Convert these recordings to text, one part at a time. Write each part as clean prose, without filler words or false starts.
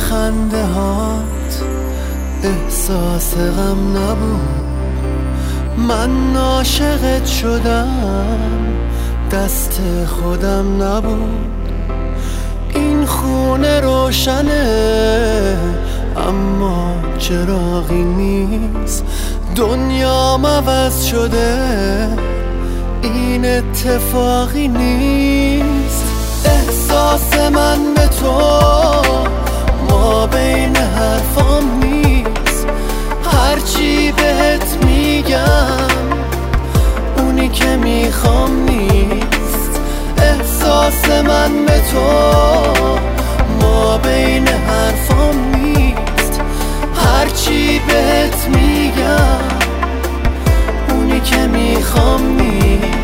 خنده هات احساس غم نبود. من عاشقت شدم دست خودم نبود. این خونه روشنه اما چراغی نیست. دنیام عوض شده این اتفاقی نیست. احساس من به تو ما بین حرفام نیست. هرچی بهت میگم اونی که میخوام نیست. احساس من به تو ما بین حرفام نیست. هرچی بهت میگم اونی که میخوام نیست.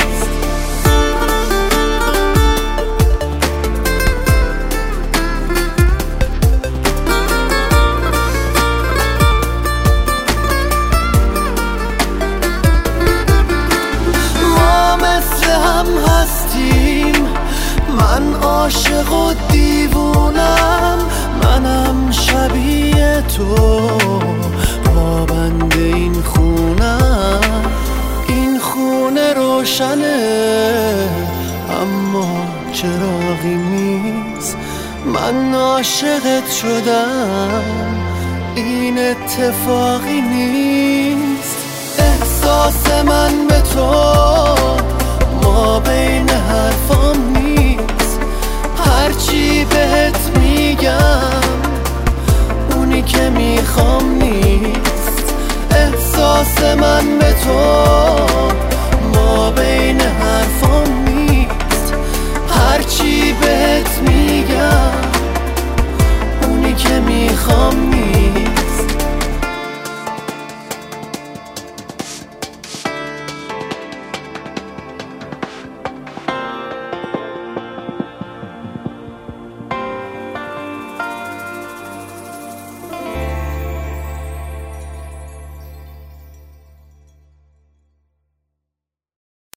من عاشق و دیوونم، منم شبیه تو پابند این خونم. این خونه روشنه اما چراغی نیست. من عاشقت شدم این اتفاقی نیست. احساس من به تو ما بین حرفام نیست. هرچی بهت میگم